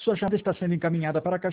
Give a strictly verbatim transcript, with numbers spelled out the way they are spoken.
Sua chamada está sendo encaminhada para a caixa